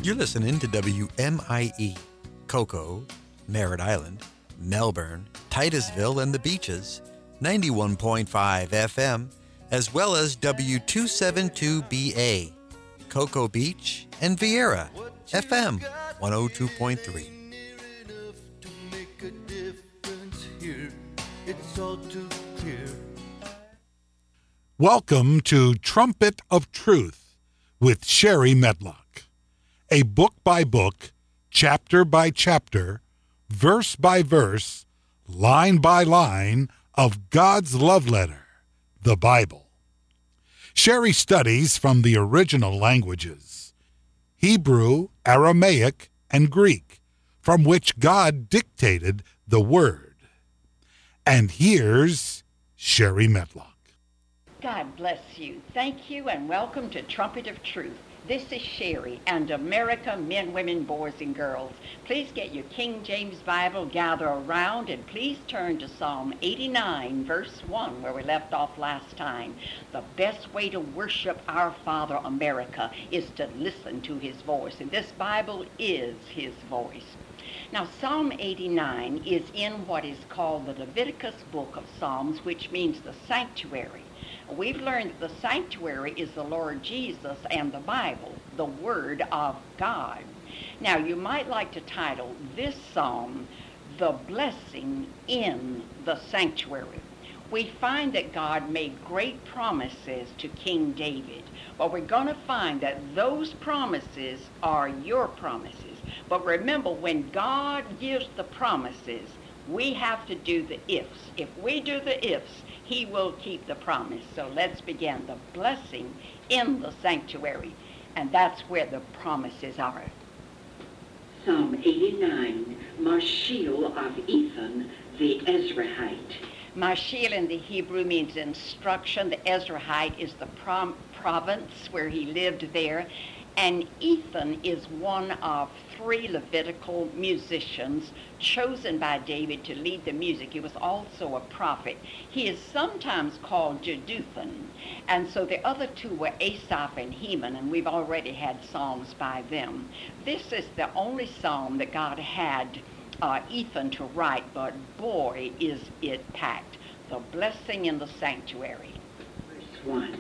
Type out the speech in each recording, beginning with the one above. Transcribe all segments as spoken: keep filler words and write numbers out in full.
You're listening to W M I E, Cocoa, Merritt Island, Melbourne, Titusville, and the Beaches, ninety-one point five F M, as well as W two seventy-two B A, Cocoa Beach, and Vieira, F M one oh two point three. Welcome to Trumpet of Truth with Sherry Medlock, a book-by-book, chapter-by-chapter, verse-by-verse, line-by-line of God's love letter, the Bible. Sherry studies from the original languages, Hebrew, Aramaic, and Greek, from which God dictated the Word. And here's Sherry Medlock. God bless you. Thank you and welcome to Trumpet of Truth. This is Sherry and America, men, women, boys, and girls. Please get your King James Bible, gather around, and please turn to Psalm eighty-nine, verse one, where we left off last time. The best way to worship our Father, America, is to listen to his voice, and this Bible is his voice. Now, Psalm eighty-nine is in what is called the Leviticus book of Psalms, which means the sanctuary. We've learned that the sanctuary is the Lord Jesus and the Bible, the Word of God. Now, you might like to title this psalm, The Blessing in the Sanctuary. We find that God made great promises to King David, but we're going to find that those promises are your promises. But remember, when God gives the promises, we have to do the ifs. If we do the ifs, he will keep the promise. So let's begin. The blessing in the sanctuary. And that's where the promises are. Psalm eighty-nine, Marshiel of Ethan, the Ezrahite. Marshiel in the Hebrew means instruction. The Ezrahite is the prom- province where he lived there. And Ethan is one of three Levitical musicians chosen by David to lead the music. He was also a prophet. He is sometimes called Jeduthun. And so the other two were Asaph and Heman, and we've already had psalms by them. This is the only psalm that God had uh, Ethan to write, but boy, is it packed. The blessing in the sanctuary. Verse one.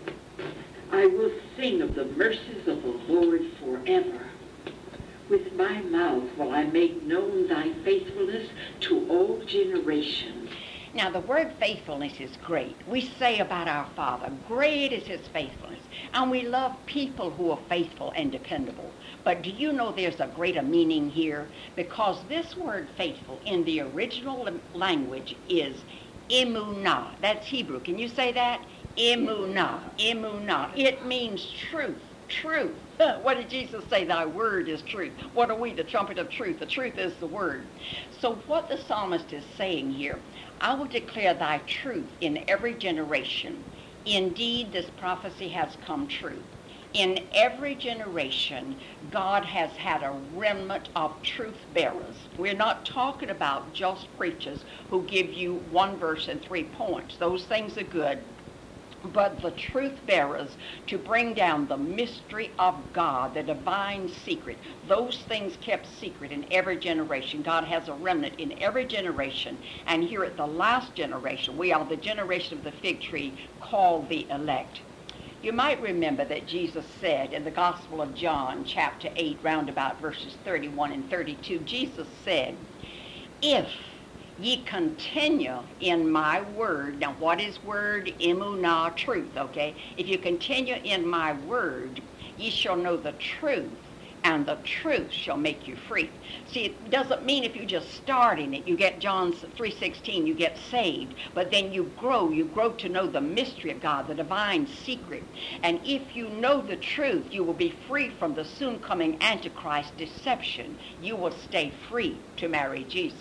I will sing of the mercies of the Lord forever. With my mouth will I make known thy faithfulness to all generations. Now, the word faithfulness is great. We say about our Father, great is his faithfulness. And we love people who are faithful and dependable. But do you know there's a greater meaning here? Because this word faithful in the original language is emunah. That's Hebrew. Can you say that? Emunah, emunah. It means truth, truth. What did Jesus say? Thy word is truth. What are we? The trumpet of truth. The truth is the word. So what the psalmist is saying here, I will declare thy truth in every generation. Indeed, this prophecy has come true. In every generation, God has had a remnant of truth bearers. We're not talking about just preachers who give you one verse and three points. Those things are good. But the truth bearers to bring down the mystery of God, the divine secret, those things kept secret in every generation. God has a remnant in every generation. And here at the last generation, we are the generation of the fig tree called the elect. You might remember that Jesus said in the Gospel of John, chapter eight, roundabout verses thirty-one and thirty-two, Jesus said, if ye continue in my word. Now, what is word? Emunah, truth, okay? If you continue in my word, ye shall know the truth, and the truth shall make you free. See, it doesn't mean if you just start in it, you get John three sixteen, you get saved, but then you grow, you grow to know the mystery of God, the divine secret. And if you know the truth, you will be free from the soon coming Antichrist deception. You will stay free to marry Jesus.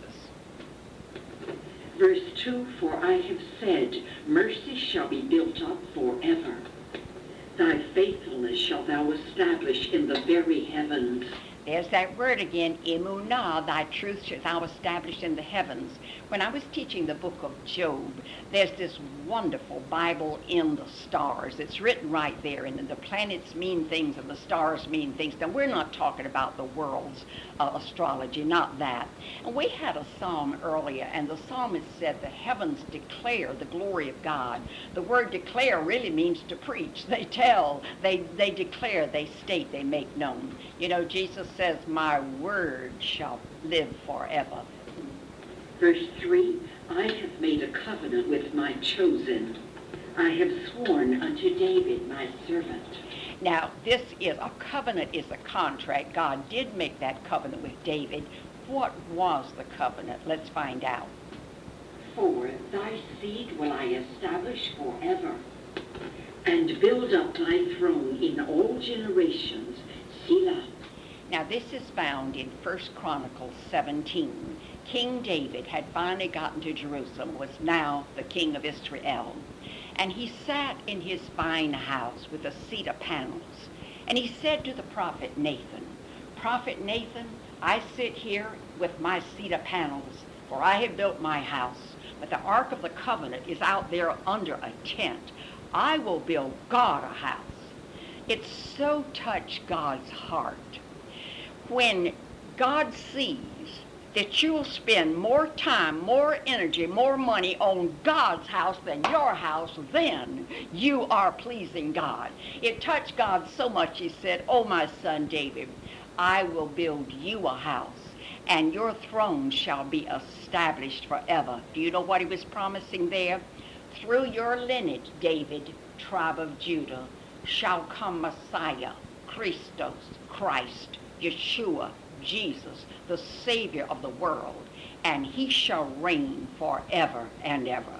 Verse two, for I have said, mercy shall be built up forever. Thy faithfulness shalt thou establish in the very heavens. There's that word again, emunah, thy truth shalt thou establish in the heavens. When I was teaching the book of Job, there's this wonderful Bible in the stars. It's written right there, and the planets mean things and the stars mean things. Now, we're not talking about the world's uh, astrology, not that. And we had a psalm earlier, and the psalmist said, the heavens declare the glory of God. The word declare really means to preach. They tell, they, they declare, they state, they make known. You know, Jesus says, my word shall live forever. Verse three, I have made a covenant with my chosen. I have sworn unto David, my servant. Now, this is a covenant, is a contract. God did make that covenant with David. What was the covenant? Let's find out. For thy seed will I establish forever, and build up thy throne in all generations. Selah. Now, this is found in First Chronicles seventeen. King David had finally gotten to Jerusalem, was now the king of Israel. And he sat in his fine house with a seat of panels. And he said to the prophet Nathan, Prophet Nathan, I sit here with my seat of panels, for I have built my house, but the Ark of the Covenant is out there under a tent. I will build God a house. It so touched God's heart. When God sees that you'll spend more time, more energy, more money on God's house than your house, then you are pleasing God. It touched God so much, he said, oh, my son David, I will build you a house, and your throne shall be established forever. Do you know what he was promising there? Through your lineage, David, tribe of Judah, shall come Messiah, Christos, Christ, Yeshua, Jesus, the Savior of the world, and he shall reign forever and ever.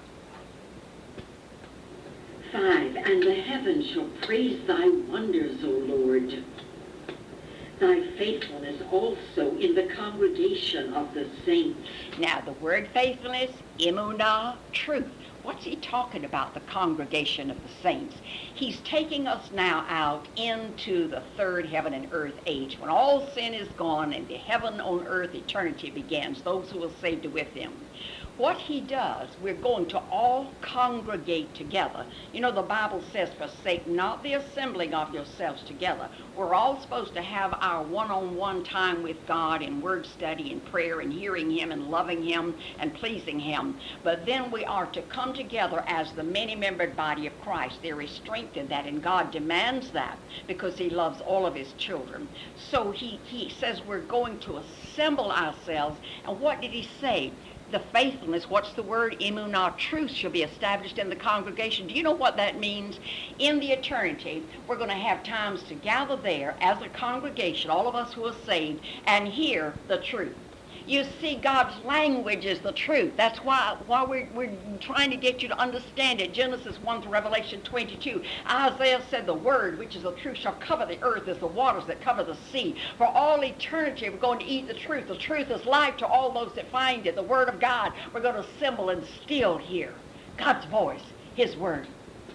Five, and the heavens shall praise thy wonders, O Lord. Thy faithfulness also in the congregation of the saints. Now, the word faithfulness, emunah, truth. What's he talking about, the congregation of the saints? He's taking us now out into the third heaven and earth age, when all sin is gone and the heaven on earth eternity begins, those who are saved are with him. What he does, we're going to all congregate together. You know, the Bible says, forsake not the assembling of yourselves together. We're all supposed to have our one-on-one time with God in word study and prayer and hearing him and loving him and pleasing him. But then we are to come together as the many-membered body of Christ. There is strength in that, and God demands that because he loves all of his children. So he, he says we're going to assemble ourselves. And what did he say? The faithfulness, what's the word? Emunah, truth shall be established in the congregation. Do you know what that means? In the eternity, we're going to have times to gather there as a congregation, all of us who are saved, and hear the truth. You see, God's language is the truth. That's why, why we're, we're trying to get you to understand it. Genesis one to Revelation twenty-two. Isaiah said the word, which is the truth, shall cover the earth as the waters that cover the sea. For all eternity, we're going to eat the truth. The truth is life to all those that find it. The word of God, we're going to assemble and still hear God's voice, his word.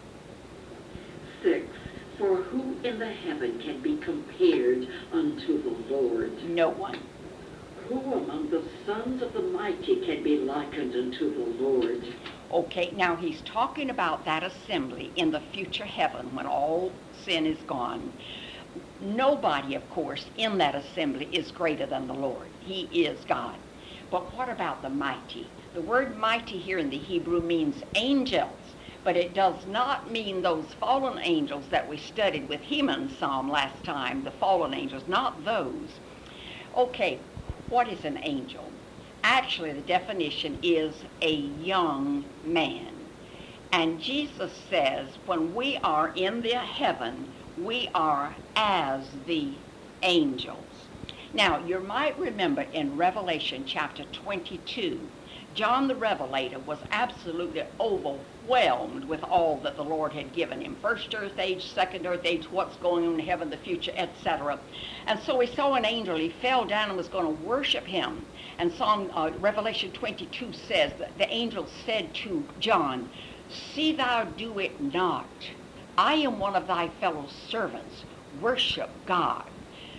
Six, for who in the heaven can be compared unto the Lord? No one. Who among the sons of the mighty can be likened unto the Lord? Okay, now he's talking about that assembly in the future heaven when all sin is gone. Nobody, of course, in that assembly is greater than the Lord. He is God. But what about the mighty? The word mighty here in the Hebrew means angels, but it does not mean those fallen angels that we studied with Heman's psalm last time, the fallen angels, not those. Okay. What is an angel? Actually, the definition is a young man. And Jesus says when we are in the heaven, we are as the angels. Now, you might remember in Revelation chapter twenty-two, John the Revelator was absolutely overwhelmed with all that the Lord had given him. First earth age, second earth age, what's going on in heaven, the future, et cetera. And so he saw an angel. He fell down and was going to worship him. And Psalm, uh, Revelation twenty-two says that the angel said to John, see thou do it not. I am one of thy fellow servants. Worship God.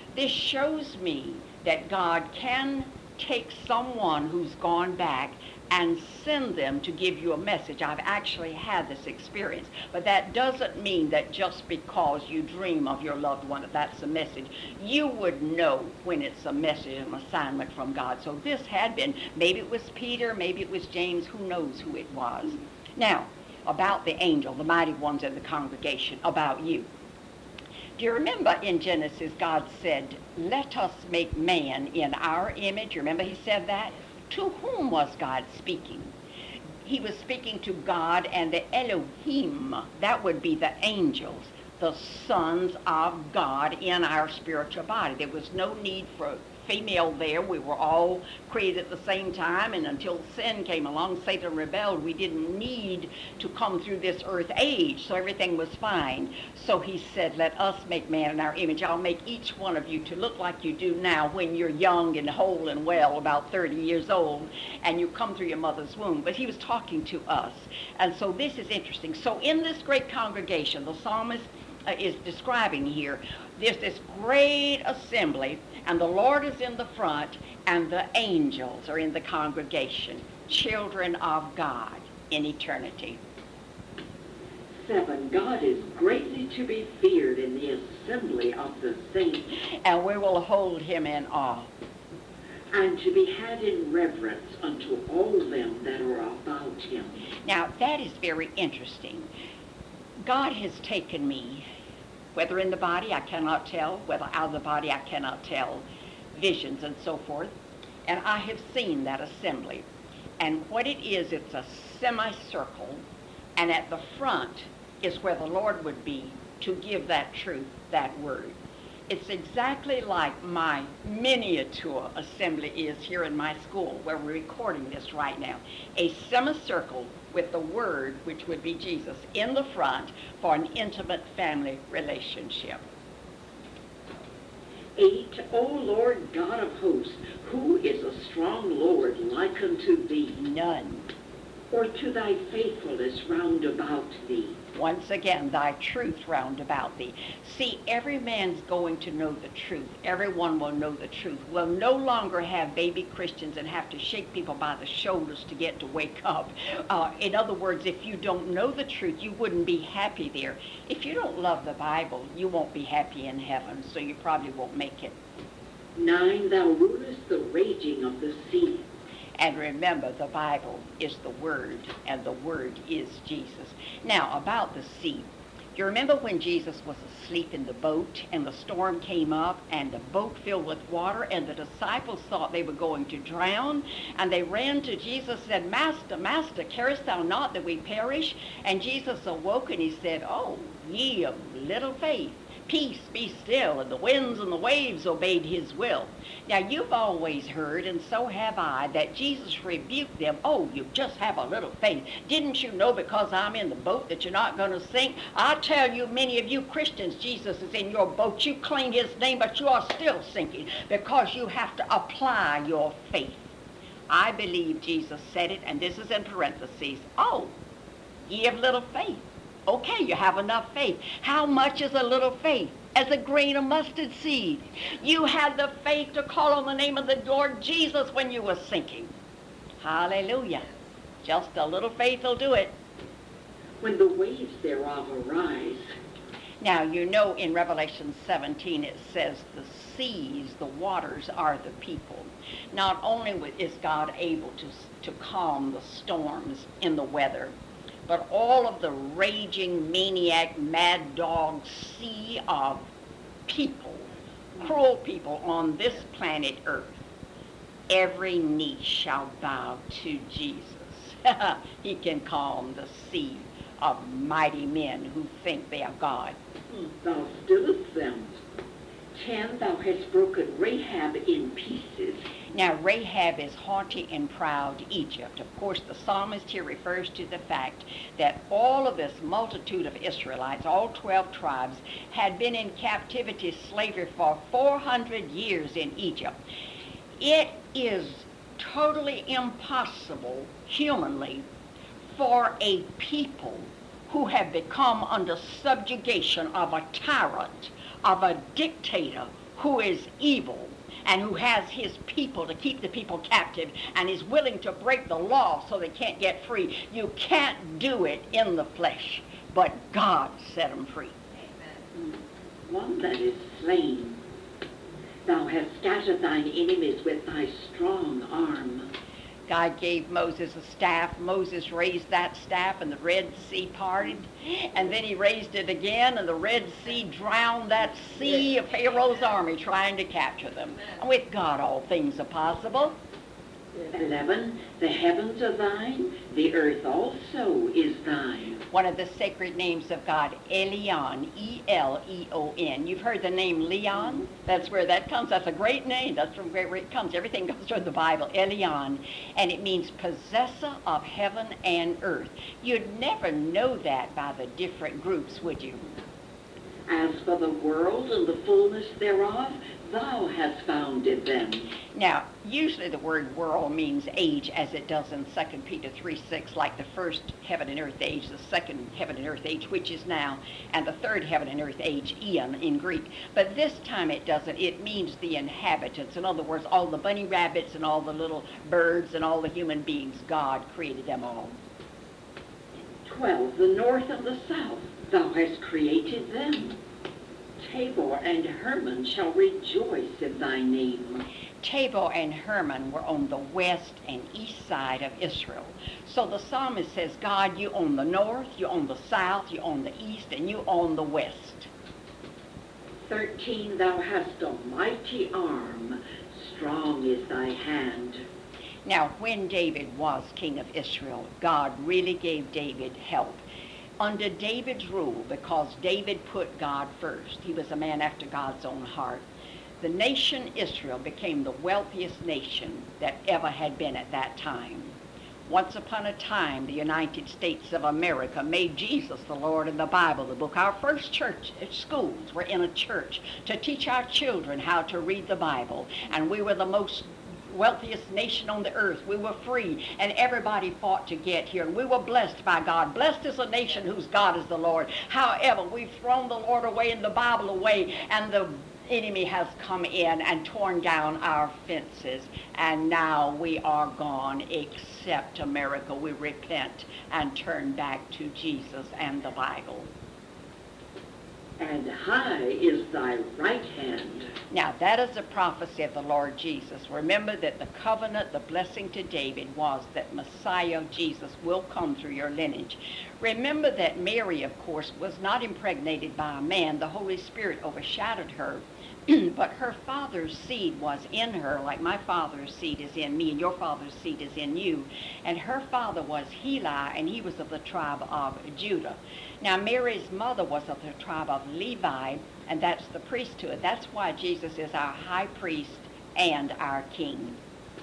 This shows me that God can take someone who's gone back and send them to give you a message. I've actually had this experience, but that doesn't mean that just because you dream of your loved one that that's a message. You would know when it's a message, an assignment from God. So this had been, maybe it was Peter, maybe it was James, who knows who it was. Now, about the angel, the mighty ones in the congregation, about you. Do you remember in Genesis, God said, let us make man in our image? You remember he said that? To whom was God speaking? He was speaking to God and the Elohim. That would be the angels, the sons of God in our spiritual body. There was no need for female there. We were all created at the same time, and until sin came along, Satan rebelled. We didn't need to come through this earth age, so everything was fine. So he said, let us make man in our image. I'll make each one of you to look like you do now when you're young and whole and well, about thirty years old, and you come through your mother's womb. But he was talking to us. And so this is interesting. So in this great congregation, the psalmist uh, is describing here, there's this great assembly, and the Lord is in the front, and the angels are in the congregation, children of God in eternity. Seven, God is greatly to be feared in the assembly of the saints, And we will hold him in awe. and to be had in reverence unto all them that are about him. Now, that is very interesting. God has taken me, whether in the body I cannot tell, whether out of the body I cannot tell, visions and so forth, and I have seen that assembly. And what it is, it's a semicircle, and at the front is where the Lord would be to give that truth, that word. It's exactly like my miniature assembly is here in my school, where we're recording this right now. A semicircle with the word, which would be Jesus, in the front for an intimate family relationship. Eight, O Lord God of hosts, who is a strong Lord like unto thee, None. or to thy faithfulness round about thee? Once again, thy truth round about thee. See, every man's going to know the truth. Everyone will know the truth. We'll no longer have baby Christians and have to shake people by the shoulders to get to wake up. Uh, in other words, if you don't know the truth, you wouldn't be happy there. If you don't love the Bible, you won't be happy in heaven, so you probably won't make it. Nine, thou rulest the raging of the sea. And remember, the Bible is the Word, and the Word is Jesus. Now, about the sea. You remember when Jesus was asleep in the boat, and the storm came up, and the boat filled with water, and the disciples thought they were going to drown, and they ran to Jesus and said, Master, Master, carest thou not that we perish? And Jesus awoke, and he said, Oh, ye of little faith, peace, be still, and the winds and the waves obeyed his will. Now, you've always heard, and so have I, that Jesus rebuked them. Oh, you just have a little faith. Didn't you know because I'm in the boat that you're not going to sink? I tell you, many of you Christians, Jesus is in your boat. You claim his name, but you are still sinking because you have to apply your faith. I believe Jesus said it, and this is in parentheses. Oh, ye of little faith. Okay, you have enough faith. How much is a little faith? As a grain of mustard seed. You had the faith to call on the name of the Lord Jesus when you were sinking. Hallelujah. Just a little faith will do it. When the waves thereof arise. Now, you know in Revelation seventeen it says the seas, the waters are the people. Not only is God able to, to calm the storms in the weather, but all of the raging, maniac, mad dog sea of people, cruel people on this planet Earth, every knee shall bow to Jesus. He can calm the sea of mighty men who think they are God. Thou stillest them. Ten, thou hast broken Rahab in pieces. Now, Rahab is haughty and proud Egypt. Of course, the psalmist here refers to the fact that all of this multitude of Israelites, all twelve tribes, had been in captivity, slavery for four hundred years in Egypt. It is totally impossible, humanly, for a people who have become under subjugation of a tyrant, of a dictator, who is evil and who has his people to keep the people captive and is willing to break the law so they can't get free. You can't do it in the flesh, but God set them free. Amen. One that is slain. Thou hast scattered thine enemies with thy strong arm. God gave Moses a staff. Moses raised that staff and the Red Sea parted. And then he raised it again and the Red Sea drowned that sea of Pharaoh's army trying to capture them. And with God all things are possible. eleven. The heavens are thine, the earth also is thine. One of the sacred names of God, Elion, E L E O N. You've heard the name Leon? That's where that comes. That's a great name. That's from where it comes. Everything goes through the Bible, Elion. And it means possessor of heaven and earth. You'd never know that by the different groups, would you? As for the world and the fullness thereof, thou hast founded them. Now, usually the word world means age, as it does in Second Peter three six, like the first heaven and earth age, the second heaven and earth age, which is now, and the third heaven and earth age, eon in Greek. But this time it doesn't. It means the inhabitants. In other words, all the bunny rabbits and all the little birds and all the human beings. God created them all. twelve. The north and the south, thou hast created them. Tabor and Hermon shall rejoice in thy name. Tabor and Hermon were on the west and east side of Israel. So the psalmist says, God, you own the north, you own the south, you own the east, and you own the west. thirteen. Thou hast a mighty arm, strong is thy hand. Now, when David was king of Israel, God really gave David help. Under David's rule, because David put God first, he was a man after God's own heart, the nation Israel became the wealthiest nation that ever had been at that time. Once upon a time, the United States of America made Jesus the Lord in the Bible, the book. Our first church schools were in a church to teach our children how to read the Bible, and we were the most wealthiest nation on the earth. We were free, and everybody fought to get here, and we were blessed by God. Blessed is a nation whose God is the Lord. However, we've thrown the Lord away and the Bible away, and the enemy has come in and torn down our fences, and now we are gone, except America. We repent and turn back to Jesus and the Bible. And high is thy right hand. Now, that is a prophecy of the Lord Jesus. Remember that the covenant, the blessing to David, was that Messiah, Jesus, will come through your lineage. Remember that Mary, of course, was not impregnated by a man. The Holy Spirit overshadowed her. But her father's seed was in her, like my father's seed is in me, and your father's seed is in you. And her father was Heli, and he was of the tribe of Judah. Now, Mary's mother was of the tribe of Levi, and that's the priesthood. That's why Jesus is our high priest and our king.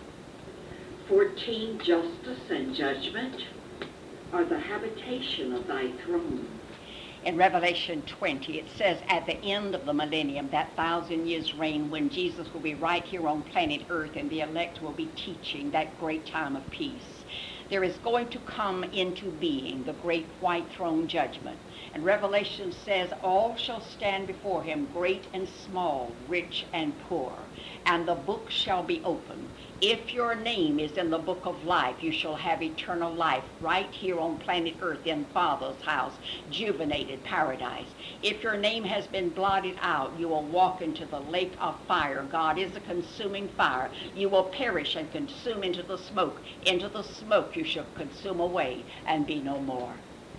fourteen. Justice and judgment are the habitation of thy throne. In Revelation twenty, it says at the end of the millennium, that thousand years reign, when Jesus will be right here on planet Earth and the elect will be teaching that great time of peace, there is going to come into being the great white throne judgment. And Revelation says, all shall stand before him, great and small, rich and poor, and the book shall be opened. If your name is in the book of life, you shall have eternal life right here on planet Earth in Father's house, juvenated paradise. If your name has been blotted out, you will walk into the lake of fire. God is a consuming fire. You will perish and consume into the smoke. Into the smoke you shall consume away and be no more.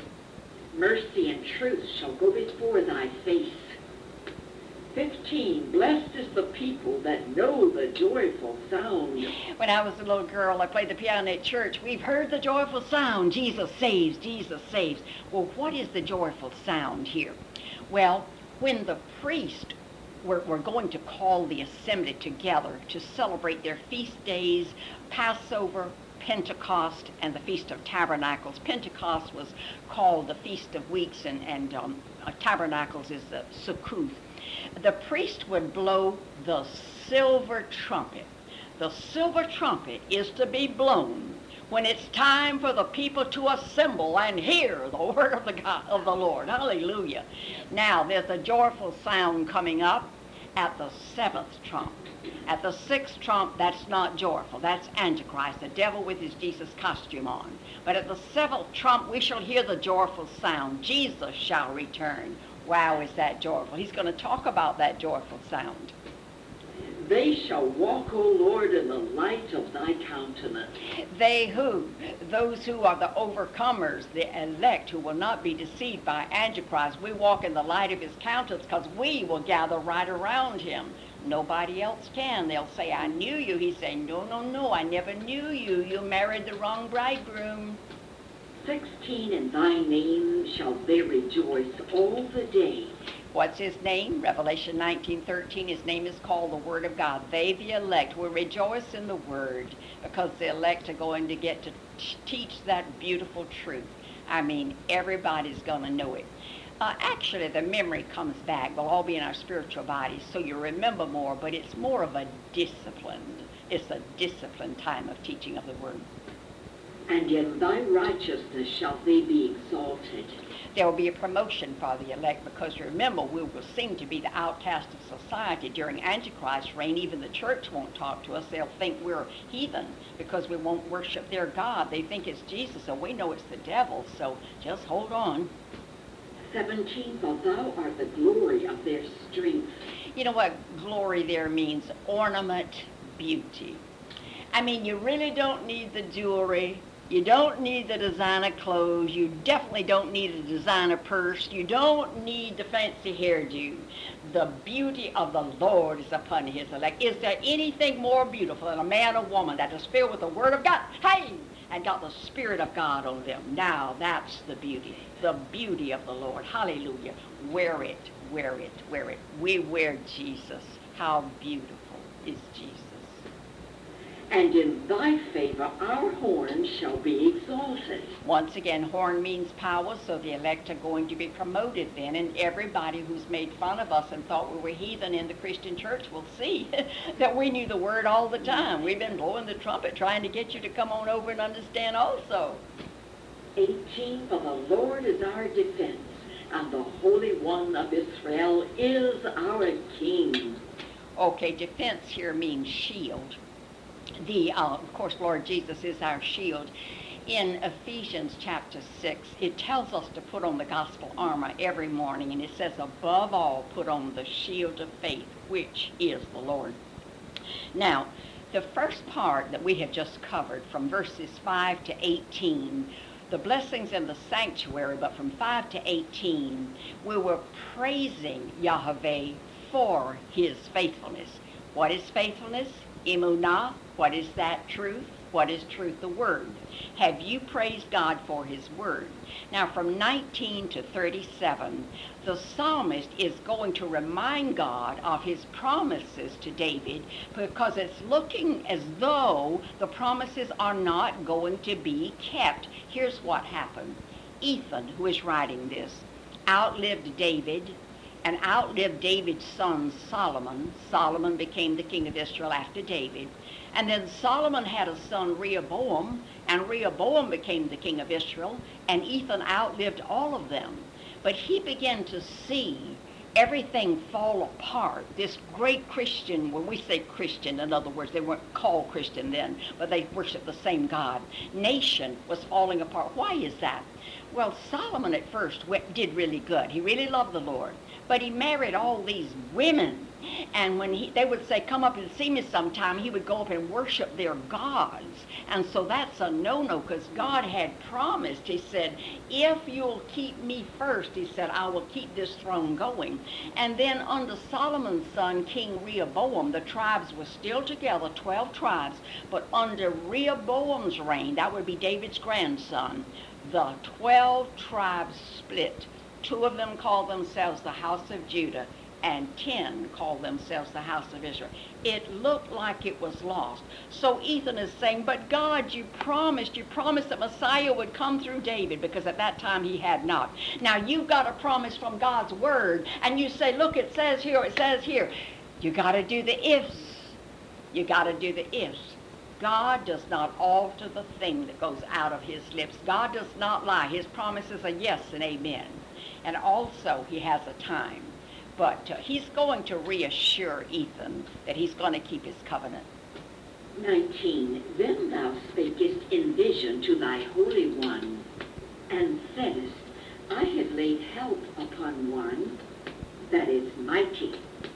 Mercy and truth shall go before thy face. fifteen. Blessed is the people that know the joyful sound. When I was a little girl, I played the piano at church. We've heard the joyful sound. Jesus saves, Jesus saves. Well, what is the joyful sound here? Well, when the priest were, were going to call the assembly together to celebrate their feast days, Passover, Pentecost, and the Feast of Tabernacles. Pentecost was called the Feast of Weeks, and, and um, uh, Tabernacles is the Sukkot. The priest would blow the silver trumpet. The silver trumpet is to be blown when it's time for the people to assemble and hear the word of the God, of the Lord. Hallelujah. Now, there's a joyful sound coming up, at the seventh trump. At the sixth trump, that's not joyful. That's Antichrist, the devil with his Jesus costume on. But at the seventh trump, we shall hear the joyful sound. Jesus shall return. Wow, is that joyful. He's going to talk about that joyful sound. They shall walk, O Lord, in the light of thy countenance. They who? Those who are the overcomers, the elect, who will not be deceived by Antichrist. We walk in the light of his countenance because we will gather right around him. Nobody else can. They'll say, I knew you. He's saying, no, no, no, I never knew you. You married the wrong bridegroom. Sixteen, in thy name shall they rejoice all the day. What's his name? Revelation nineteen thirteen. His name is called the Word of God. They, the elect, will rejoice in the Word because the elect are going to get to teach that beautiful truth. I mean, everybody's going to know it. Uh, actually, the memory comes back. We'll all be in our spiritual bodies, so you remember more, but it's more of a disciplined, it's a disciplined time of teaching of the Word. And in thy righteousness shall they be exalted. There will be a promotion for the elect because remember, we will seem to be the outcast of society during Antichrist's reign. Even the church won't talk to us. They'll think we're heathen because we won't worship their God. They think it's Jesus, so we know it's the devil, so just hold on. Seventeen, for thou art the glory of their strength. You know what glory there means? Ornament, beauty. I mean, you really don't need the jewelry. You don't need the designer clothes. You definitely don't need a designer purse. You don't need the fancy hairdo. The beauty of the Lord is upon his elect. Is there anything more beautiful than a man or woman that is filled with the Word of God? Hey! And got the Spirit of God on them. Now that's the beauty. The beauty of the Lord. Hallelujah. Wear it, wear it, wear it. We wear Jesus. How beautiful is Jesus. And in thy favor our horn shall be exalted. Once again, horn means power, so the elect are going to be promoted then, and everybody who's made fun of us and thought we were heathen in the Christian church will see that we knew the Word all the time. We've been blowing the trumpet trying to get you to come on over and understand also. Eighteen, for the Lord is our defense, and the Holy One of Israel is our King. Okay, defense here means shield. The, uh, of course, Lord Jesus is our shield. In Ephesians chapter six, it tells us to put on the gospel armor every morning, and it says, above all, put on the shield of faith, which is the Lord. Now, the first part that we have just covered, from verses five to eighteen, the blessings in the sanctuary, but from five to eighteen, we were praising Yahweh for his faithfulness. What is faithfulness? Emunah. What is that truth? What is truth? The Word. Have you praised God for his Word? Now from nineteen to thirty-seven, the psalmist is going to remind God of his promises to David because it's looking as though the promises are not going to be kept. Here's what happened. Ethan, who is writing this, outlived David and outlived David's son Solomon. Solomon became the king of Israel after David. And then Solomon had a son, Rehoboam, and Rehoboam became the king of Israel, and Ethan outlived all of them. But he began to see everything fall apart. This great Christian, when we say Christian, in other words, they weren't called Christian then, but they worshiped the same God. Nation was falling apart. Why is that? Well, Solomon at first went, did really good. He really loved the Lord. But he married all these women. And when he, they would say, come up and see me sometime, he would go up and worship their gods. And so that's a no-no because God had promised. He said, if you'll keep me first, he said, I will keep this throne going. And then under Solomon's son, King Rehoboam, the tribes were still together, twelve tribes. But under Rehoboam's reign, that would be David's grandson, the twelve tribes split. Two of them called themselves the house of Judah, and ten called themselves the house of Israel. It looked like it was lost. So Ethan is saying, but God, you promised, you promised that Messiah would come through David, because at that time he had not. Now you've got a promise from God's word, and you say, look, it says here, it says here. You got to do the ifs. You got to do the ifs. God does not alter the thing that goes out of his lips. God does not lie. His promises are yes and amen. And also he has a time. but uh, he's going to reassure Ethan that he's going to keep his covenant. nineteen. Then thou spakest in vision to thy Holy One, and saidest, I have laid help upon one that is mighty.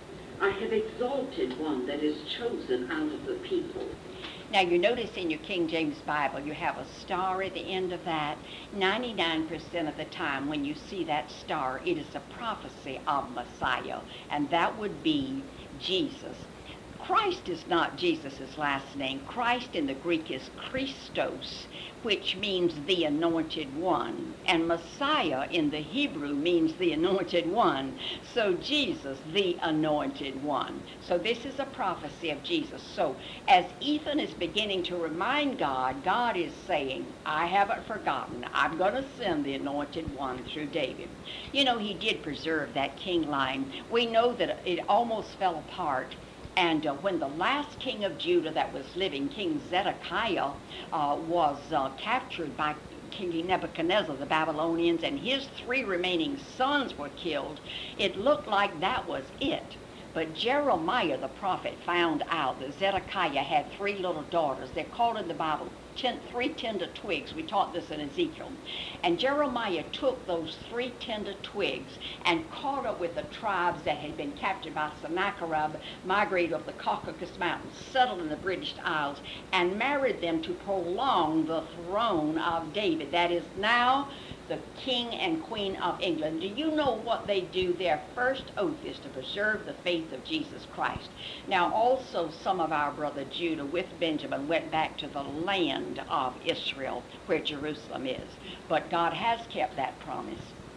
I have exalted one that is chosen out of the people. Now you notice in your King James Bible you have a star at the end of that. ninety-nine percent of the time when you see that star, it is a prophecy of Messiah, and that would be Jesus. Christ is not Jesus' last name. Christ in the Greek is Christos, which means the anointed one. And Messiah in the Hebrew means the anointed one. So Jesus, the anointed one. So this is a prophecy of Jesus. So as Ethan is beginning to remind God, God is saying, I haven't forgotten. I'm going to send the anointed one through David. You know, he did preserve that king line. We know that it almost fell apart. And uh, when the last king of Judah that was living, King Zedekiah, uh, was uh, captured by King Nebuchadnezzar, the Babylonians, and his three remaining sons were killed, it looked like that was it. But Jeremiah the prophet found out that Zedekiah had three little daughters. They're called in the Bible ten, three tender twigs. We taught this in Ezekiel. And Jeremiah took those three tender twigs and caught up with the tribes that had been captured by Sennacherib, migrated of the Caucasus Mountains, settled in the British Isles, and married them to prolong the throne of David. That is now the King and Queen of England. Do you know what they do? Their first oath is to preserve the faith of Jesus Christ. Now also some of our brother Judah with Benjamin went back to the land of Israel where Jerusalem is. But God has kept that promise.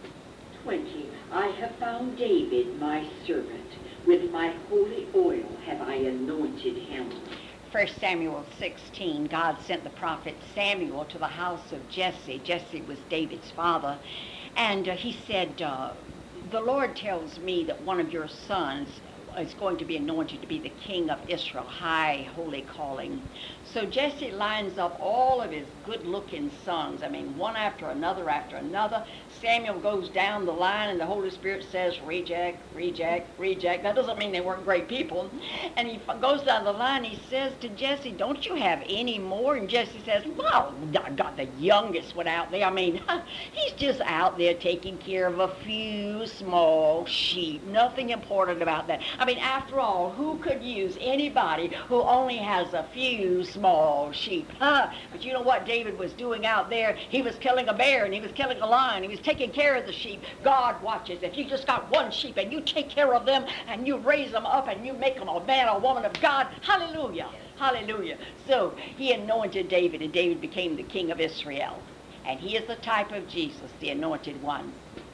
twenty. I have found David my servant. With my holy oil have I anointed him. First Samuel sixteen, God sent the prophet Samuel to the house of Jesse. Jesse was David's father. And uh, he said, uh, the Lord tells me that one of your sons is going to be anointed to be the king of Israel, high holy calling. So Jesse lines up all of his good-looking sons. I mean, one after another after another. Samuel goes down the line and the Holy Spirit says, reject, reject, reject. That doesn't mean they weren't great people. And he goes down the line, he says to Jesse, don't you have any more? And Jesse says, well, I got the youngest one out there. I mean, he's just out there taking care of a few small sheep. Nothing important about that. I mean, after all, who could use anybody who only has a few small sheep? Huh? But you know what David was doing out there? He was killing a bear and he was killing a lion. He was taking care of the sheep. God watches. If you just got one sheep and you take care of them and you raise them up and you make them a man or woman of God, hallelujah, hallelujah. So he anointed David, and David became the king of Israel. And he is the type of Jesus, the anointed one.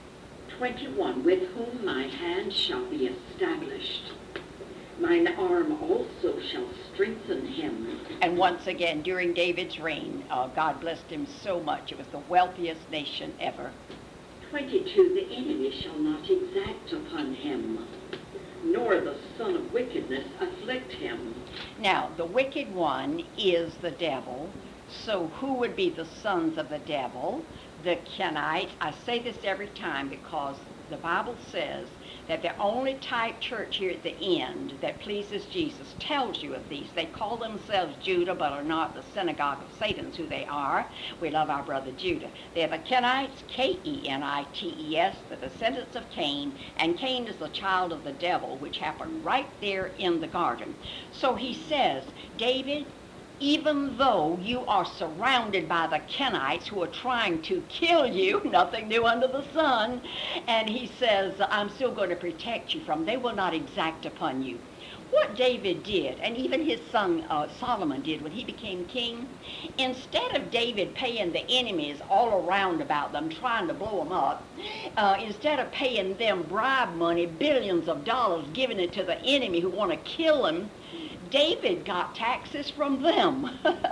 twenty-one. With whom my hand shall be established. Mine arm also shall strengthen him. And once again, during David's reign, uh, God blessed him so much. It was the wealthiest nation ever. twenty-two. The enemy shall not exact upon him, nor the son of wickedness afflict him. Now, the wicked one is the devil. So who would be the sons of the devil? The Kenites. I say this every time because the Bible says that the only type church here at the end that pleases Jesus tells you of these. They call themselves Judah, but are not the synagogue of Satan's who they are. We love our brother Judah. They're the Kenites, K E N I T E S, the descendants of Cain, and Cain is the child of the devil, which happened right there in the garden. So he says, David, even though you are surrounded by the Kenites who are trying to kill you, nothing new under the sun, and he says, I'm still going to protect you from, they will not exact upon you. What David did, and even his son uh, Solomon did when he became king, instead of David paying the enemies all around about them, trying to blow them up, uh, instead of paying them bribe money, billions of dollars, giving it to the enemy who want to kill him, David got taxes from them. Whether the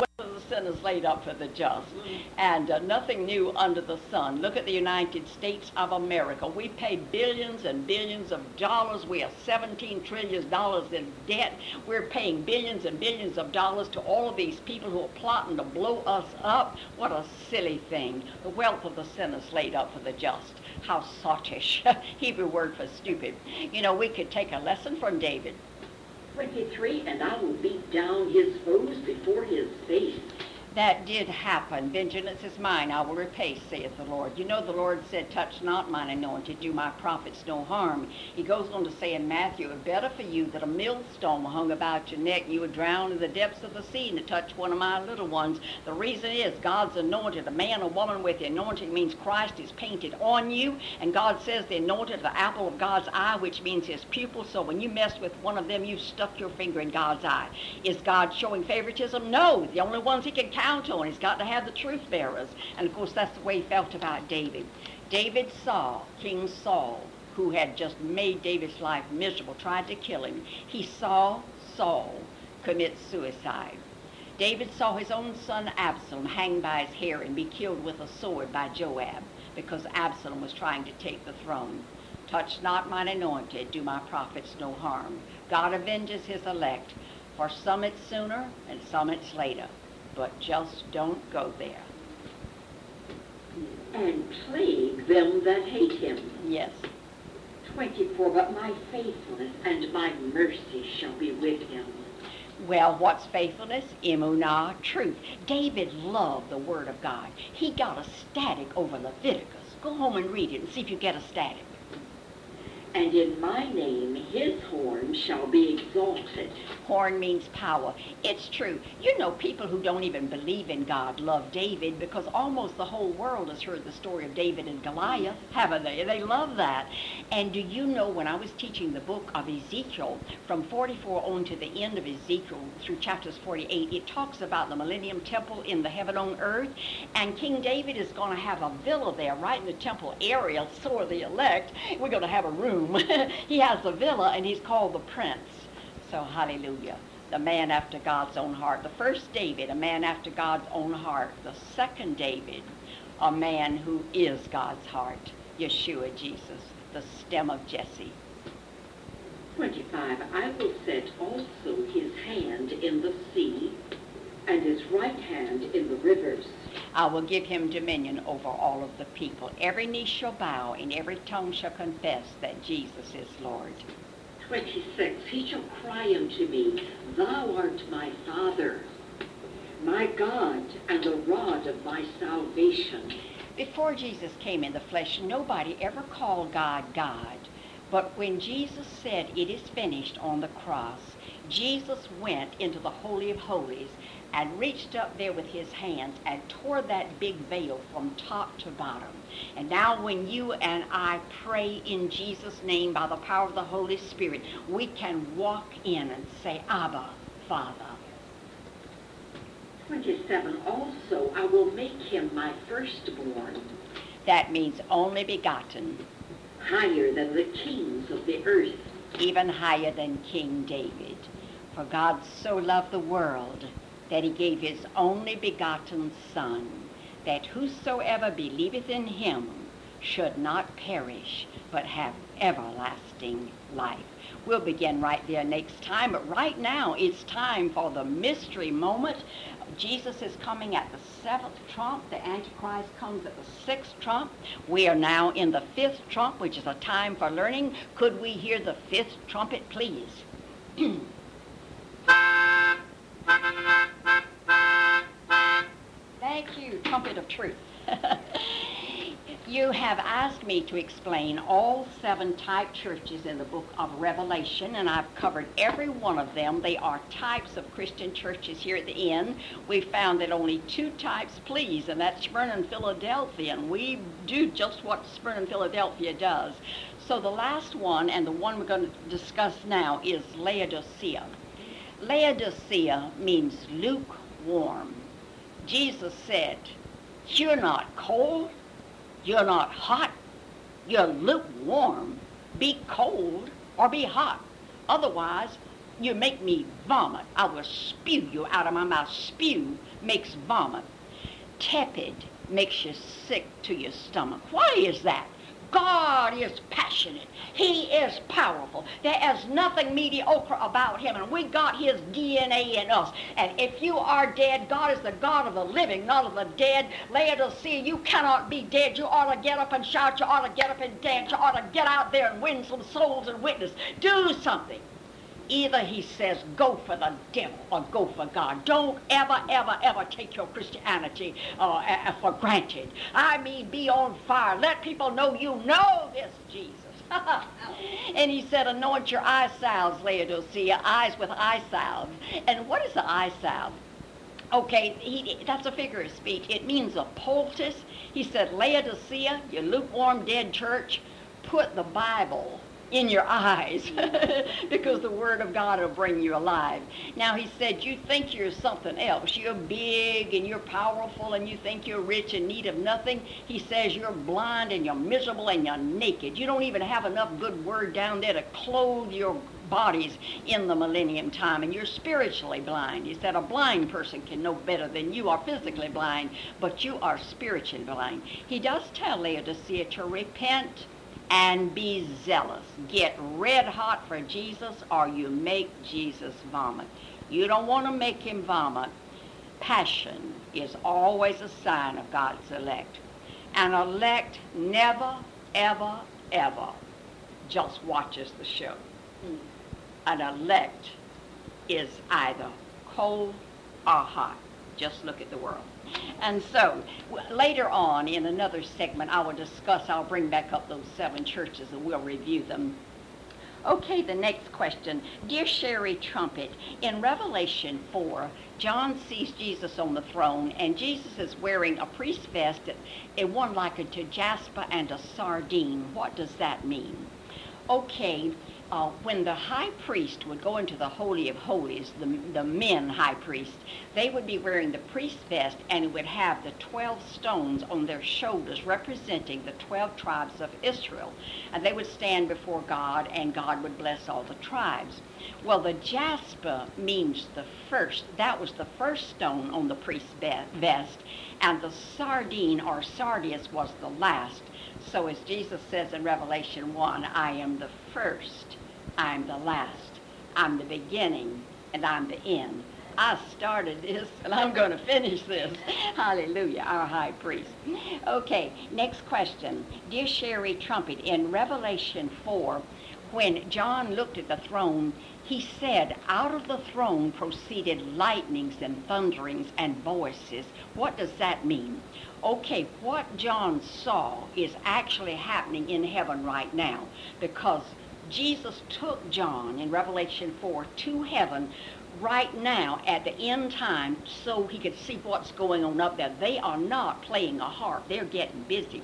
sin is laid up for the just, and uh, nothing new under the sun. Look at the United States of America. We pay billions and billions of dollars. We have seventeen trillion dollars in debt. We're paying billions and billions of dollars to all of these people who are plotting to blow us up. What a silly thing. The wealth of the sinner is laid up for the just. How sottish, Hebrew word for stupid. You know, we could take a lesson from David. twenty-three, and I will beat down his foes before his face. That did happen. Vengeance is mine, I will repay, saith the Lord. You know, the Lord said, touch not mine anointed, do my prophets no harm. He goes on to say in Matthew, it better for you that a millstone hung about your neck, you would drown in the depths of the sea, and to touch one of my little ones. The reason is God's anointed, a man or woman with the anointing means Christ is painted on you, and God says the anointed, the apple of God's eye, which means his pupil. So when you mess with one of them, you stuck your finger in God's eye. Is God showing favoritism? No. The only ones he can count on. He's got to have the truth bearers. And of course, that's the way he felt about David. David saw King Saul, who had just made David's life miserable, tried to kill him. He saw Saul commit suicide. David saw his own son Absalom hang by his hair and be killed with a sword by Joab, because Absalom was trying to take the throne. Touch not mine anointed, do my prophets no harm. God avenges his elect. For some it's sooner and some it's later. But just don't go there. And plague them that hate him. Yes. twenty-four, but my faithfulness and my mercy shall be with him. Well, what's faithfulness? Emunah, truth. David loved the Word of God. He got a static over Leviticus. Go home and read it and see if you get a static. And in my name his horn shall be exalted. Horn means power. It's true. You know, people who don't even believe in God love David, because almost the whole world has heard the story of David and Goliath, haven't they? They love that. And do you know, when I was teaching the book of Ezekiel, from forty-four on to the end of Ezekiel, through chapters forty-eight, it talks about the millennium temple in the heaven on earth, and King David is going to have a villa there right in the temple area. So are the elect. We're going to have a room. He has a villa, and he's called the Prince. So hallelujah, the man after God's own heart. The first David, a man after God's own heart. The second David, a man who is God's heart. Yeshua, Jesus, the stem of Jesse. twenty-five, I will set also his hand in the sea, and his right hand in the rivers. I will give him dominion over all of the people. Every knee shall bow, and every tongue shall confess that Jesus is Lord. twenty-six, he shall cry unto me, thou art my Father, my God, and the rod of my salvation. Before Jesus came in the flesh, nobody ever called God God. But when Jesus said, it is finished on the cross, Jesus went into the Holy of Holies and reached up there with his hands and tore that big veil from top to bottom. And now when you and I pray in Jesus' name by the power of the Holy Spirit, we can walk in and say, Abba, Father. twenty-seven, also I will make him my firstborn. That means only begotten. Higher than the kings of the earth. Even higher than King David. For God so loved the world that he gave his only begotten Son, that whosoever believeth in him should not perish, but have everlasting life. We'll begin right there next time, but right now it's time for the mystery moment. Jesus is coming at the seventh trump. The Antichrist comes at the sixth trump. We are now in the fifth trump, which is a time for learning. Could we hear the fifth trumpet, please? Thank you, trumpet of truth. You have asked me to explain all seven type churches in the book of Revelation, and I've covered every one of them. They are types of Christian churches here at the end. We found that only two types please, and that's Smyrna and Philadelphia, and we do just what Smyrna and Philadelphia does. So the last one, and the one we're going to discuss now, is Laodicea. Laodicea means lukewarm. Jesus said, you're not cold, you're not hot, you're lukewarm. Be cold or be hot. Otherwise, You make me vomit. I will spew you out of my mouth. Spew makes vomit. Tepid makes you sick to your stomach. Why is that? God is passionate. He is powerful. There is nothing mediocre about him, and we got his D N A in us. And if you are dead, God is the God of the living, not of the dead. Laodicea, you cannot be dead. You ought to get up and shout. You ought to get up and dance. You ought to get out there and win some souls and witness. Do something. Either he says, go for the devil or go for God. Don't ever, ever, ever take your Christianity uh, uh, for granted. I mean, be on fire. Let people know you know this Jesus. And he said, anoint your eye salves, Laodicea, eyes with eye salve. And what is the eye salve? Okay, he, that's a figure of speech. It means a poultice. He said, Laodicea, you lukewarm dead church, put the Bible in your eyes because the Word of God will bring you alive. Now he said, you think you're something else. You're big and you're powerful and you think you're rich and need of nothing. He says you're blind and you're miserable and you're naked. You don't even have enough good word down there to clothe your bodies in the millennium time, and you're spiritually blind. He said a blind person can know better than you are physically blind, but you are spiritually blind. He does tell Laodicea to repent and be zealous. Get red hot for Jesus or you make Jesus vomit. You don't want to make him vomit. Passion is always a sign of God's elect. An elect never, ever, ever just watches the show. An elect is either cold or hot. Just look at the world. And so, w- later on in another segment, I will discuss, I'll bring back up those seven churches and we'll review them. Okay, the next question. Dear Sherry Trumpet, in Revelation four, John sees Jesus on the throne, and Jesus is wearing a priest's vest, and one likened to jasper and a sardine. What does that mean? Okay, uh, when the high priest would go into the Holy of Holies, the, the men high priest, they would be wearing the priest's vest, and it would have the twelve stones on their shoulders representing the twelve tribes of Israel. And they would stand before God, and God would bless all the tribes. Well, the jasper means the first. That was the first stone on the priest's vest, and the sardine or sardius was the last. So as Jesus says in Revelation one, I am the first, I am the last, I'm the beginning, and I'm the end. I started this, and I'm going to finish this. Hallelujah, our high priest. Okay, next question. Dear Sherry Trumpet, in Revelation four, when John looked at the throne, he said, out of the throne proceeded lightnings and thunderings and voices. What does that mean? Okay, what John saw is actually happening in heaven right now, because Jesus took John in Revelation four to heaven right now at the end time so he could see what's going on up there. They are not playing a harp. They're getting busy.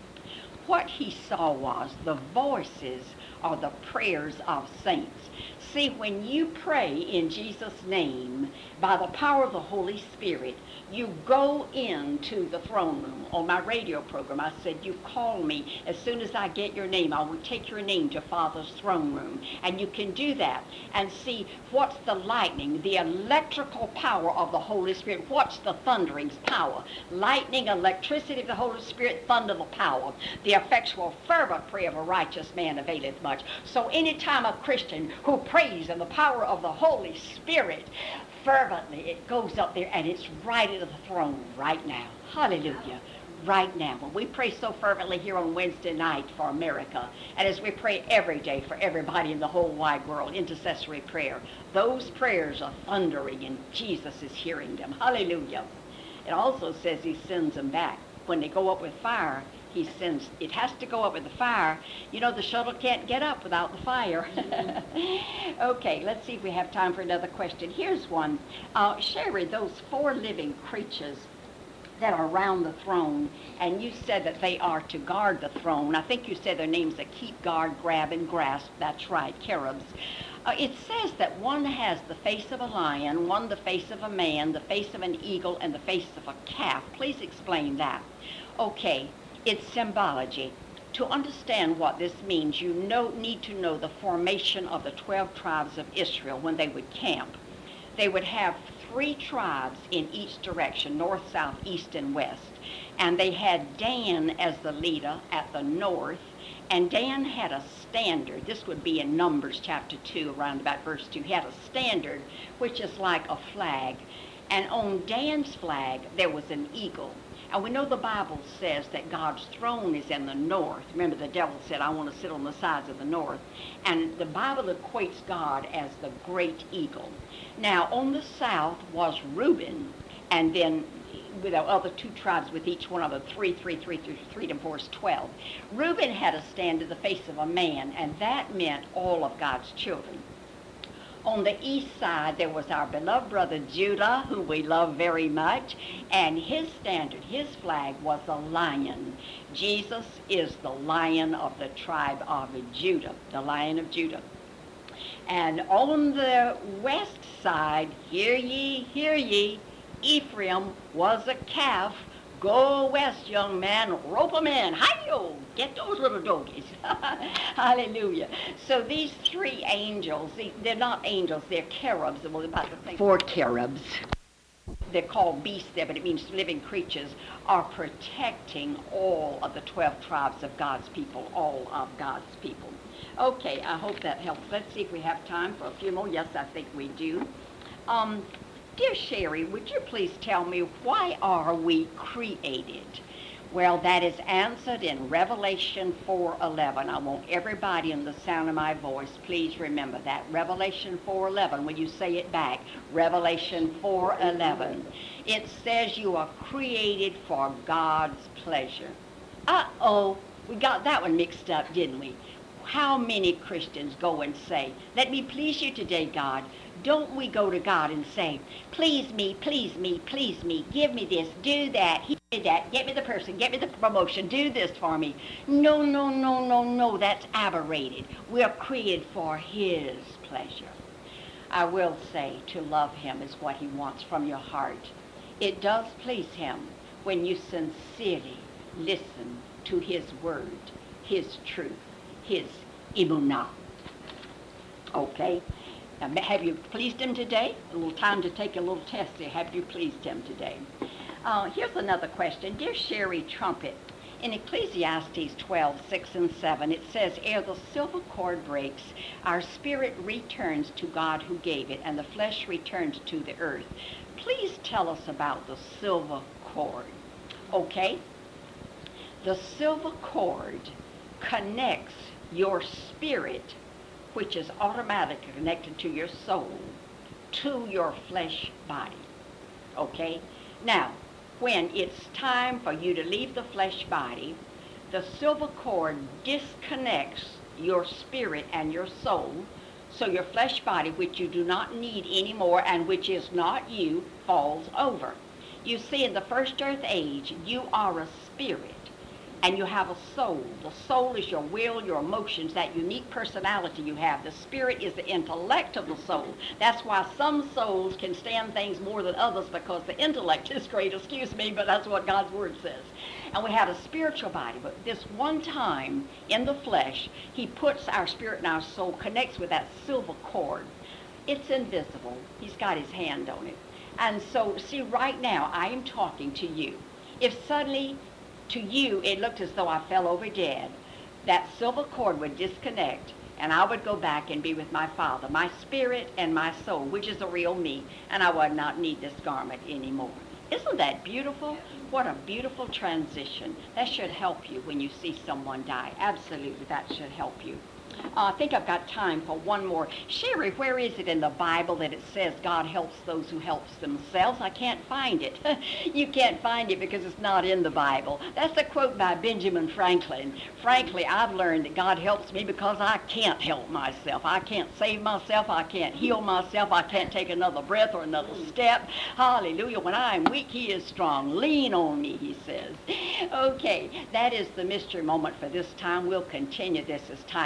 What he saw was the voices or the prayers of saints. See, when you pray in Jesus' name, by the power of the Holy Spirit, you go into the throne room. On my radio program, I said, you call me. As soon as I get your name, I will take your name to Father's throne room. And you can do that and see what's the lightning, the electrical power of the Holy Spirit. What's the thundering's power? Lightning, electricity of the Holy Spirit, thunder the power. The effectual fervent prayer of a righteous man availeth much. So anytime a Christian who prays in the power of the Holy Spirit fervently, it goes up there and it's right into the throne right now. Hallelujah. Right now. When we pray so fervently here on Wednesday night for America, and as we pray every day for everybody in the whole wide world, intercessory prayer, those prayers are thundering and Jesus is hearing them. Hallelujah. It also says he sends them back. When they go up with fire, he sends, it has to go up with the fire. You know, the shuttle can't get up without the fire. Okay, let's see if we have time for another question. Here's one. Uh, Sherry, those four living creatures that are around the throne, and you said that they are to guard the throne. I think you said their names that keep, guard, grab, and grasp. That's right, cherubs. Uh, it says that one has the face of a lion, one the face of a man, the face of an eagle, and the face of a calf. Please explain that. Okay. It's symbology. To understand what this means, you know, need to know the formation of the twelve tribes of Israel when they would camp. They would have three tribes in each direction, north, south, east, and west. And they had Dan as the leader at the north, and Dan had a standard. This would be in Numbers chapter two, around about verse two. He had a standard, which is like a flag. And on Dan's flag, there was an eagle. And we know the Bible says that God's throne is in the north. Remember, the devil said, I want to sit on the sides of the north. And the Bible equates God as the great eagle. Now, on the south was Reuben, and then with the other two tribes with each one of the three, three, three, three, three to four is twelve. Reuben had to stand to the face of a man, and that meant all of God's children. On the east side, there was our beloved brother Judah, who we love very much, and his standard, his flag, was a lion. Jesus is the Lion of the tribe of Judah, the Lion of Judah. And on the west side, hear ye, hear ye, Ephraim was a calf. Go west, young man, rope 'em in. Hi-yo, get those little doggies. Hallelujah. So these three angels, they're not angels, they're cherubs. Well, about the thing. Four cherubs. They're called beasts there, but it means living creatures, are protecting all of the twelve tribes of God's people, all of God's people. Okay, I hope that helps. Let's see if we have time for a few more. Yes, I think we do. Um, Dear Sherry, would you please tell me, why are we created? Well, that is answered in Revelation four eleven. I want everybody in the sound of my voice, please remember that. Revelation four eleven, when you say it back, Revelation four eleven. It says you are created for God's pleasure. Uh-oh, we got that one mixed up, didn't we? How many Christians go and say, let me please you today, God? Don't we go to God and say, please me, please me, please me, give me this, do that, he did that, get me the person, get me the promotion, do this for me. No, no, no, no, no, that's aberrated. We're created for his pleasure. I will say to love him is what he wants from your heart. It does please him when you sincerely listen to his word, his truth, his imunah. Okay? Now, have you pleased him today? A little time to take a little test here. Have you pleased him today? Uh, here's another question. Dear Sherry Trumpet, in Ecclesiastes twelve, six and seven, it says, ere the silver cord breaks, our spirit returns to God who gave it, and the flesh returns to the earth. Please tell us about the silver cord. Okay? The silver cord connects your spirit, which is automatically connected to your soul, to your flesh body. Okay? Now, when it's time for you to leave the flesh body, the silver cord disconnects your spirit and your soul, so your flesh body, which you do not need anymore and which is not you, falls over. You see, in the first earth age, you are a spirit. And you have a soul. The soul is your will, your emotions, that unique personality you have. The spirit is the intellect of the soul. That's why some souls can stand things more than others, because the intellect is great, excuse me, but that's what God's word says. And we have a spiritual body, but this one time in the flesh, he puts our spirit and our soul, connects with that silver cord. It's invisible. He's got his hand on it. And so, see, right now, I am talking to you. If suddenly to you it looked as though I fell over dead, that silver cord would disconnect, and I would go back and be with my Father, my spirit and my soul, which is the real me, and I would not need this garment anymore. Isn't that beautiful? What a beautiful transition. That should help you when you see someone die. Absolutely, that should help you. Uh, I think I've got time for one more. Sherry, where is it in the Bible that it says God helps those who helps themselves? I can't find it. You can't find it because it's not in the Bible. That's a quote by Benjamin Franklin. Frankly, I've learned that God helps me because I can't help myself. I can't save myself. I can't heal myself. I can't take another breath or another step. Hallelujah. When I am weak, he is strong. Lean on me, he says. Okay, that is the mystery moment for this time. We'll continue this as time goes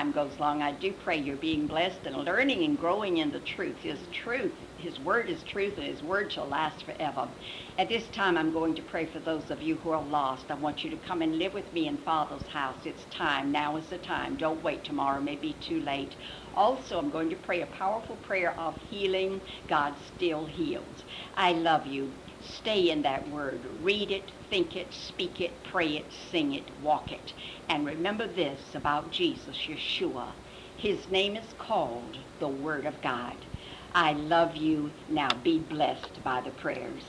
long. I do pray you're being blessed and learning and growing in the truth. His truth, His word is truth, and His word shall last forever. At this time, I'm going to pray for those of you who are lost. I want you to come and live with me in Father's house. It's time. Now is the time. Don't wait. Tomorrow may be too late. Also, I'm going to pray a powerful prayer of healing. God still heals. I love you. Stay in that word. Read it, think it, speak it, pray it, sing it, walk it. And remember this about Jesus, Yeshua. His name is called the Word of God. I love you. Now be blessed by the prayers.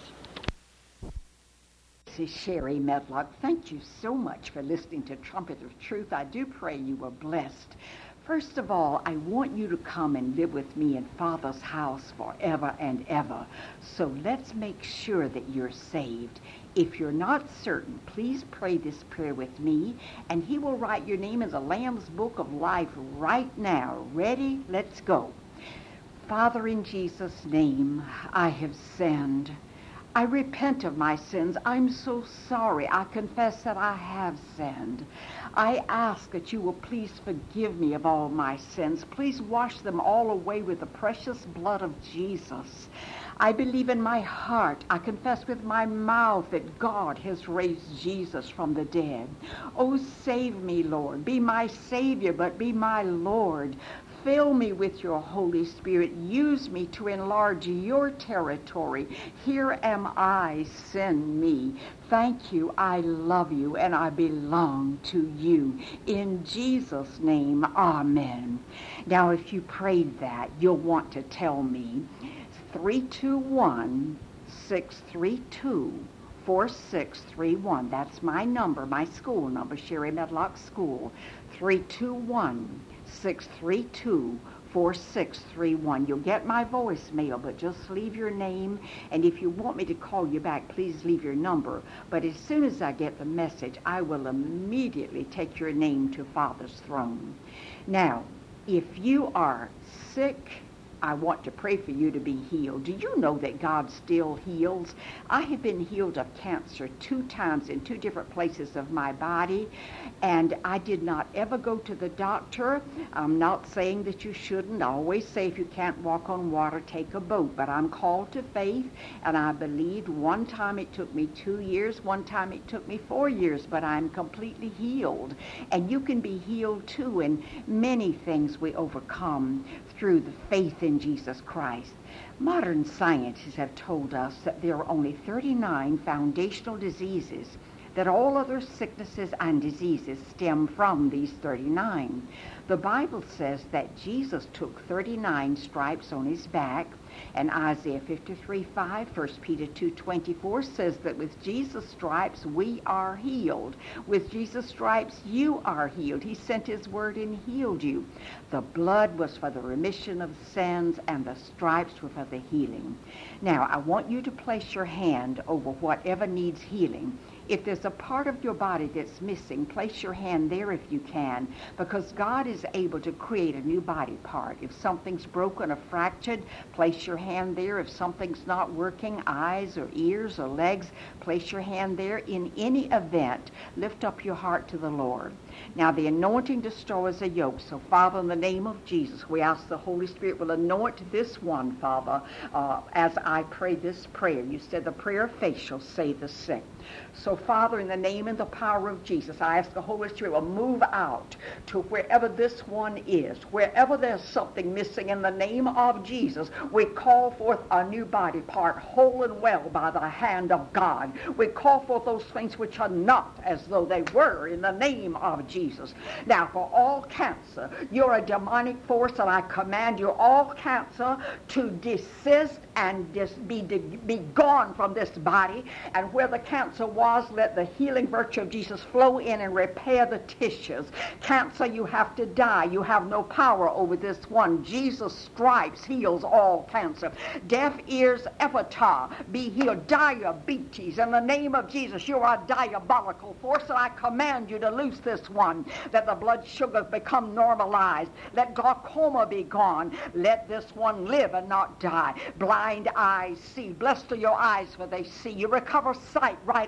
This is Sherry Medlock. Thank you so much for listening to Trumpet of Truth. I do pray you were blessed. First of all, I want you to come and live with me in Father's house forever and ever. So let's make sure that you're saved. If you're not certain, please pray this prayer with me, and He will write your name in the Lamb's Book of Life right now. Ready? Let's go. Father, in Jesus' name, I have sinned. I repent of my sins. I'm so sorry. I confess that I have sinned. I ask that you will please forgive me of all my sins. Please wash them all away with the precious blood of Jesus. I believe in my heart. I confess with my mouth that God has raised Jesus from the dead. Oh, save me, Lord. Be my Savior, but be my Lord. Fill me with your Holy Spirit. Use me to enlarge your territory. Here am I. Send me. Thank you. I love you, and I belong to you. In Jesus' name, amen. Now, if you prayed that, you'll want to tell me. three two one, six three two, four six three one. That's my number, my school number, Sherry Medlock School. three two one, six three two, four six three one. You'll get my voicemail, but just leave your name, and if you want me to call you back, please leave your number. But as soon as I get the message, I will immediately take your name to Father's throne. Now, if you are sick, I want to pray for you to be healed. Do you know that God still heals? I have been healed of cancer two times in two different places of my body, and I did not ever go to the doctor. I'm not saying that you shouldn't. I always say if you can't walk on water, take a boat. But I'm called to faith, and I believed. One time it took me two years. One time it took me four years, but I'm completely healed. And you can be healed too, and many things we overcome through the faith in Jesus Christ. Modern scientists have told us that there are only thirty-nine foundational diseases, that all other sicknesses and diseases stem from these thirty-nine. The Bible says that Jesus took thirty-nine stripes on his back, and Isaiah fifty-three five, First Peter two twenty-four says that with Jesus' stripes we are healed. With Jesus' stripes you are healed. He sent his word and healed you. The blood was for the remission of sins, and the stripes were for the healing. Now, I want you to place your hand over whatever needs healing. If there's a part of your body that's missing, place your hand there if you can, because God is able to create a new body part. If something's broken or fractured, place your hand there. If something's not working, eyes or ears or legs, place your hand there. In any event, lift up your heart to the Lord. Now, the anointing destroys a yoke. So, Father, in the name of Jesus, we ask the Holy Spirit will anoint this one, Father, uh, as I pray this prayer. You said the prayer of faith shall save the sick. So, Father, in the name and the power of Jesus, I ask the Holy Spirit will move out to wherever this one is. Wherever there's something missing, in the name of Jesus, we call forth a new body part, whole and well by the hand of God. We call forth those things which are not as though they were, in the name of Jesus. Now, for all cancer, you're a demonic force, and I command you, all cancer, to desist and dis- be, de- be gone from this body. And where the cancer was, let the healing virtue of Jesus flow in and repair the tissues. Cancer, you have to die. You have no power over this one. Jesus' stripes heals all cancer. Deaf ears, ephata, be healed. Diabetes, in the name of Jesus, you are a diabolical force, and I command you to loose this one, that the blood sugars become normalized. Let glaucoma be gone. Let this one live and not die. Blind eyes see. Blessed are your eyes, for they see. You recover sight, right eye see.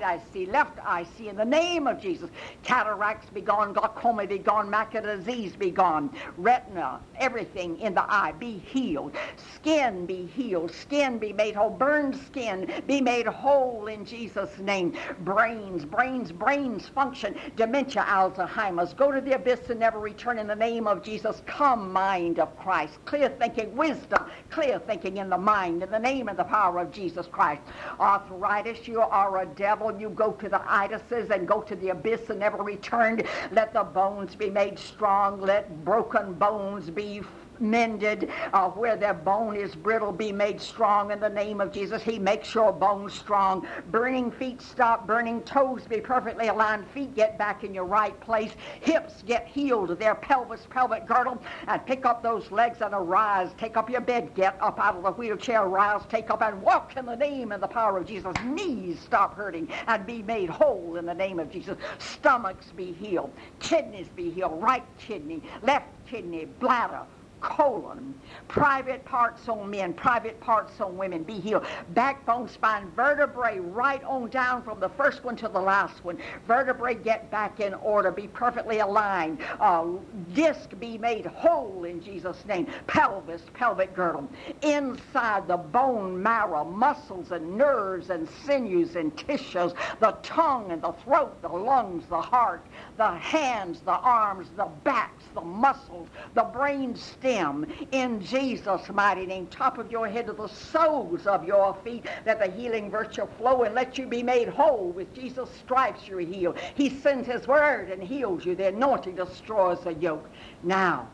see, left eye see, in the name of Jesus. Cataracts be gone, glaucoma be gone, macular disease be gone, retina, everything in the eye be healed. Skin be healed, skin be made whole, burned skin be made whole in Jesus' name. Brains, brains, brains function, dementia, Alzheimer's, go to the abyss and never return in the name of Jesus. Come, mind of Christ, clear thinking, wisdom, clear thinking in the mind, in the name and the power of Jesus Christ. Arthritis, you are a devil. You go to the itises and go to the abyss and never return. Let the bones be made strong. Let broken bones be mended. Uh, where their bone is brittle, be made strong in the name of Jesus. He makes your bones strong. Burning feet stop burning. Toes be perfectly aligned. Feet get back in your right place. Hips get healed. Their pelvis, pelvic girdle, and pick up those legs and arise. Take up your bed. Get up out of the wheelchair. Rise. Take up and walk in the name and the power of Jesus. Knees stop hurting and be made whole in the name of Jesus. Stomachs be healed. Kidneys be healed. Right kidney, left kidney, bladder, colon, private parts on men, private parts on women, be healed. Backbone, spine, vertebrae, right on down from the first one to the last one. Vertebrae get back in order, be perfectly aligned. Uh, disc be made whole in Jesus' name. Pelvis, pelvic girdle. Inside the bone marrow, muscles and nerves and sinews and tissues, the tongue and the throat, the lungs, the heart, the hands, the arms, the backs, the muscles, the brain stem, in Jesus' mighty name, top of your head to the soles of your feet, that the healing virtue flow and let you be made whole. With Jesus' stripes you're healed. He sends his word and heals you. The anointing destroys the yoke. Now,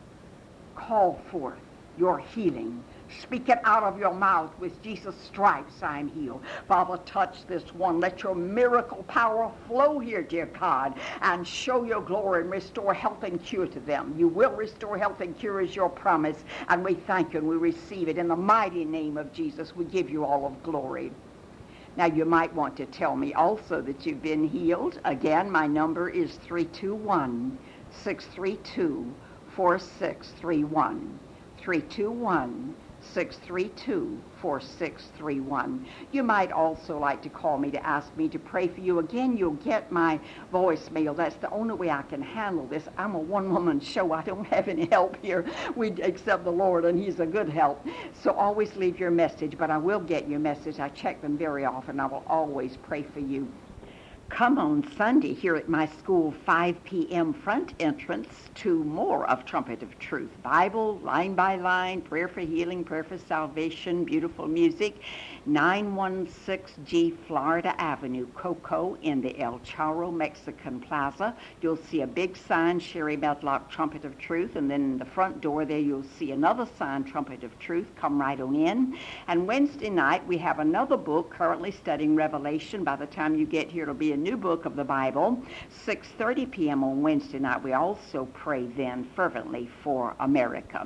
call forth your healing. Speak it out of your mouth. With Jesus' stripes I'm healed. Father, touch this one. Let your miracle power flow here, dear God, and show your glory and restore health and cure to them. You will restore health and cure as your promise, and we thank you and we receive it. In the mighty name of Jesus, we give you all of glory. Now, you might want to tell me also that you've been healed. Again, my number is three two one, six three two, four six three one. three two one, six three two, four six three one. You might also like to call me to ask me to pray for you. Again, you'll get my voicemail. That's the only way I can handle this. I'm a one-woman show. I don't have any help here we except the Lord, and he's a good help. So always leave your message, but I will get your message. I check them very often. I will always pray for you. Come on Sunday here at my school, five p.m. front entrance, to more of Trumpet of Truth. Bible, line by line, prayer for healing, prayer for salvation, beautiful music. nine one six G Florida Avenue, Cocoa, in the El Charro Mexican Plaza. You'll see a big sign, Sherry Medlock, Trumpet of Truth, and then in the front door there you'll see another sign, Trumpet of Truth. Come right on in. And Wednesday night we have another book, currently studying Revelation. By the time you get here, it'll be a new book of the Bible. six thirty p.m. on Wednesday night. We also pray then fervently for America.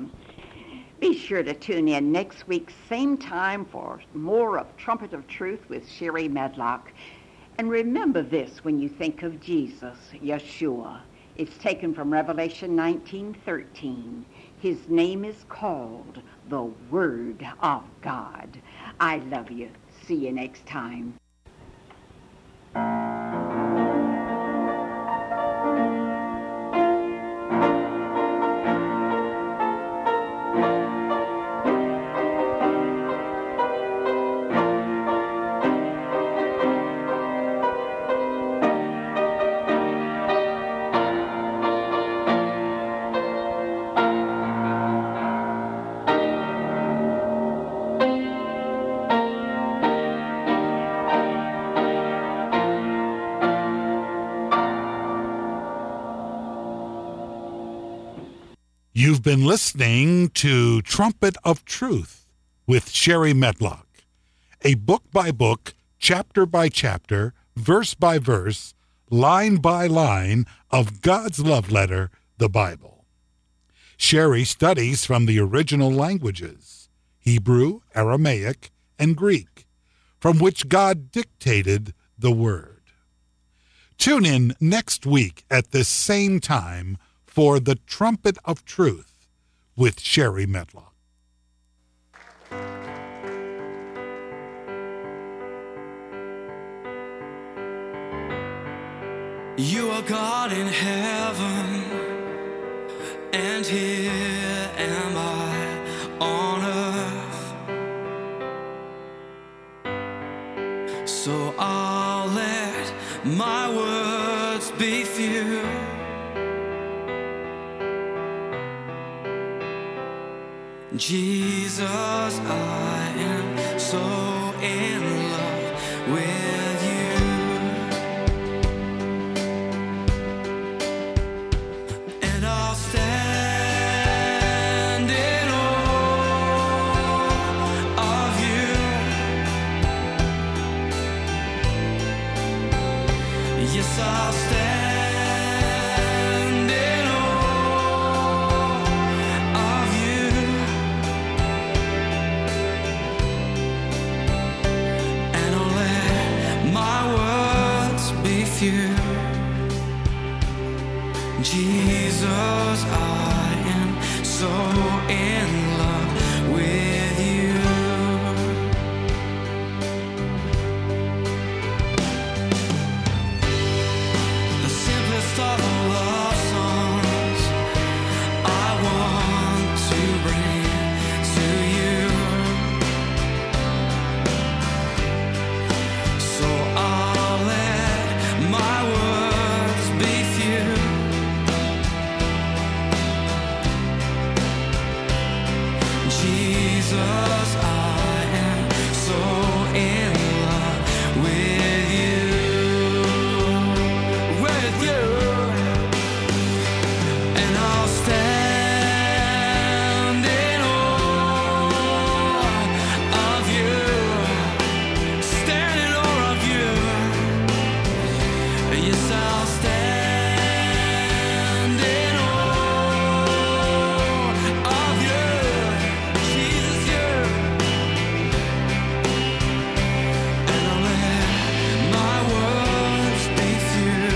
Be sure to tune in next week, same time, for more of Trumpet of Truth with Sherry Medlock. And remember this when you think of Jesus, Yeshua. It's taken from Revelation nineteen thirteen. His name is called the Word of God. I love you. See you next time. You've been listening to Trumpet of Truth with Sherry Medlock, a book-by-book, chapter-by-chapter, verse-by-verse, line-by-line of God's love letter, the Bible. Sherry studies from the original languages, Hebrew, Aramaic, and Greek, from which God dictated the Word. Tune in next week at this same time for the Trumpet of Truth with Sherry Medlock. You are God in heaven, and here am I on earth. So I'll let my words be few. Jesus, I am so in love with you. And I'll stand in awe of you. Yes, I'll stand in awe of you. And I'll let my words be few. Jesus, I am so in love with you. The simplest of love songs I want to bring to you. So I'll let my words be few. Jesus, I am so in love with you, with you. And I'll stand in awe of you, stand in awe of you. Yes, I'll stand in awe of you. Jesus, you. And I'll let my words be few.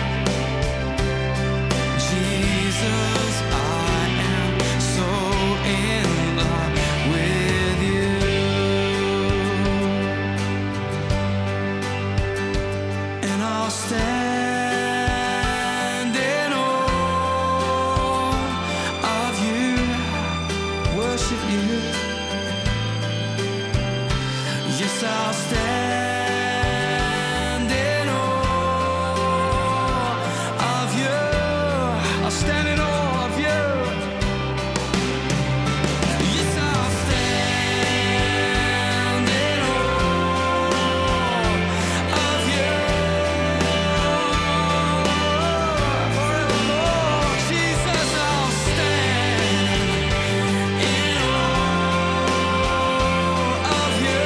Jesus, I am so in love with you. And I'll stand in awe of you, worship you. Yes, I'll stand in awe of you. I'll stand in awe of you. Yes, I'll stand in awe of you. Forevermore, Jesus, I'll stand in awe of you.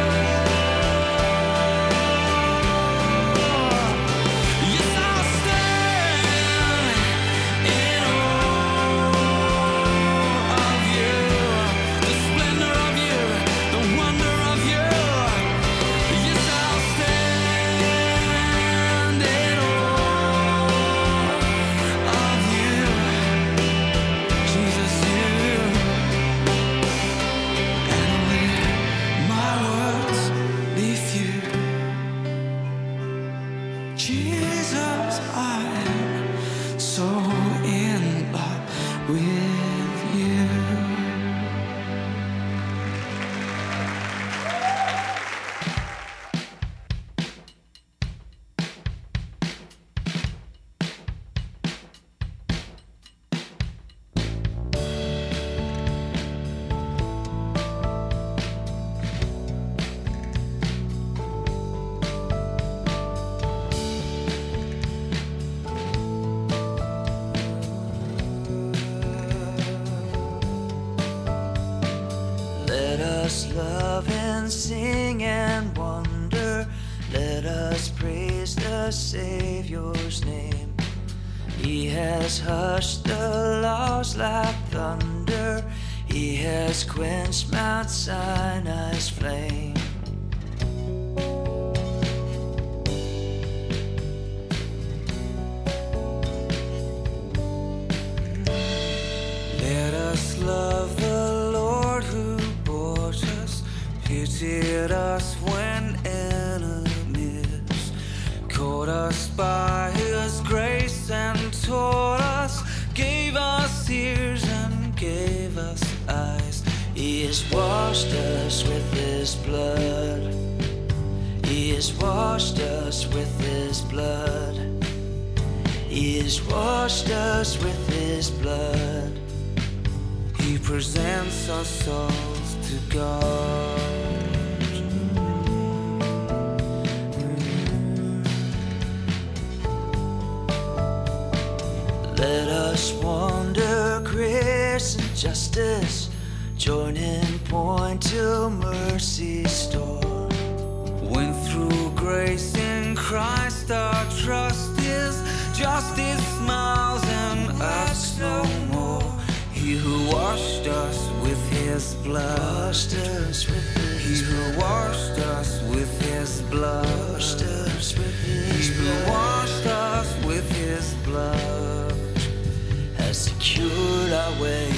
Yes, I'll stand in awe of you. The splendor of you, the wonder of you. Yes, I'll stand in awe of you. Jesus, you. And I'll let my words be few. Jesus, I am so in love with you. Let us love and sing and wonder. Let us praise the Savior's name. He has hushed the laws like thunder. He has quenched Mount Sinai's flame. Let us love the Lord who bought us, pitied us when enemies, caught us by his has washed us with his blood. He has washed us with his blood. He has washed us with his blood. He presents our souls to God. Let us wander, grace and justice, joining point to mercy's store. When through grace in Christ our trust is, justice smiles and asks no more. He who washed us with his blood, washed us with his he who washed us with his blood, washed us with his he who washed us with his blood, has secured our way